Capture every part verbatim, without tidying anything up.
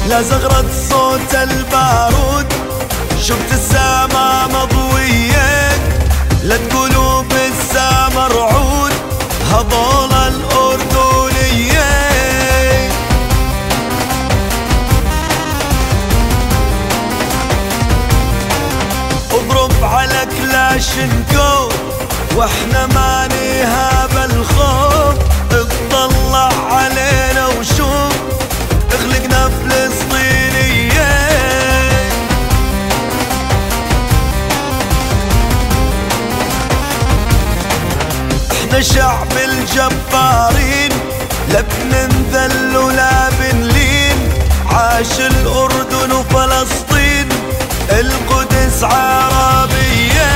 لا زغرة صوت البارود، شفت السما مضوية، لا تقولوا بالسما رعود، هضول الأردنية. اضرب على كلاشنكو واحنا ما نهاب الخوف، اطلع علينا وشوف اخلقنا فلسطينية. احنا شعب الجبارين، لا بننذل ولا بنلين، عاش الأردن وفلسطين، القدس عربية.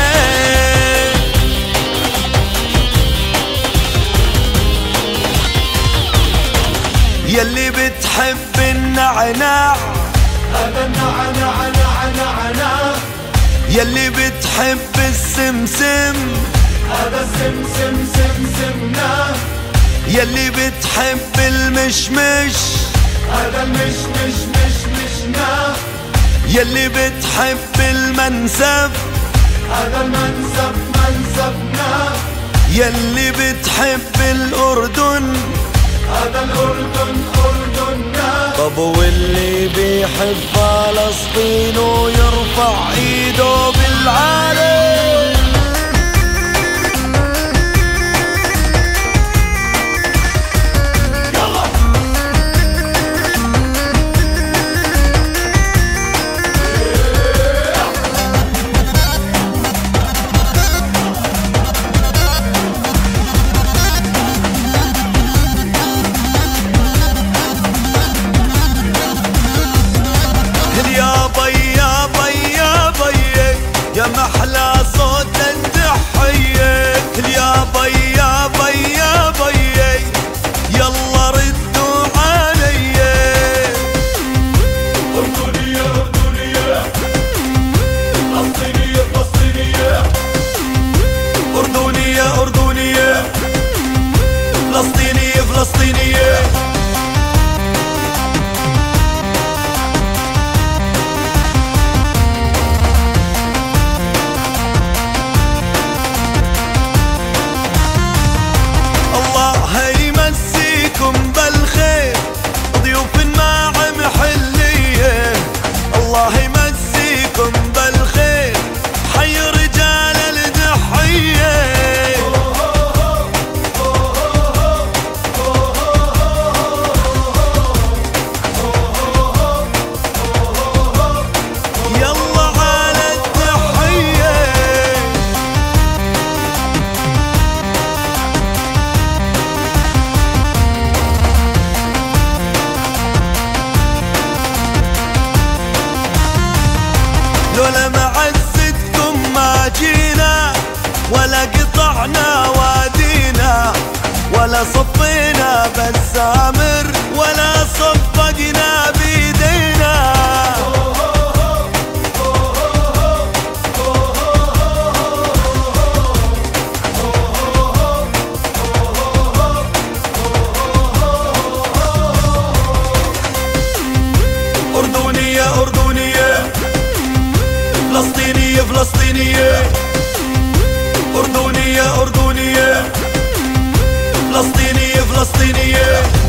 يلي بتحب النعناع، هذا النعناع نعناع نعناع، يلي بتحب السمسم، هذا السمسم سمسمنا، يلي بتحب المشمش، هذا المشمش مشمشنا، يلي بتحب المنسف، هذا المنسف منسفنا، يلي بتحب الأردن، هذا الأردن أردننا. طب واللي بيحب فلسطين ويرفع ايده بالعالي. يا محلى صوت التحية، يا بي يا بي يا بي، يلا ردوا علي. أردنية أردنية، فلسطينية فلسطينية، أردنية أردنية، فلسطينية فلسطينية. بالخير ضيوف ما محلية، الله يمسيكم بالخير، حي رجال الضحية. يلا على التحية. لولا معزتكم ما جينا، ولا قطعنا وادينا، ولا صفينا بالسامر، ولا صفقنا بيدينا. أردنية أردنية، فلسطينية فلسطينية، أردنية أردنية، فلسطينية فلسطينية.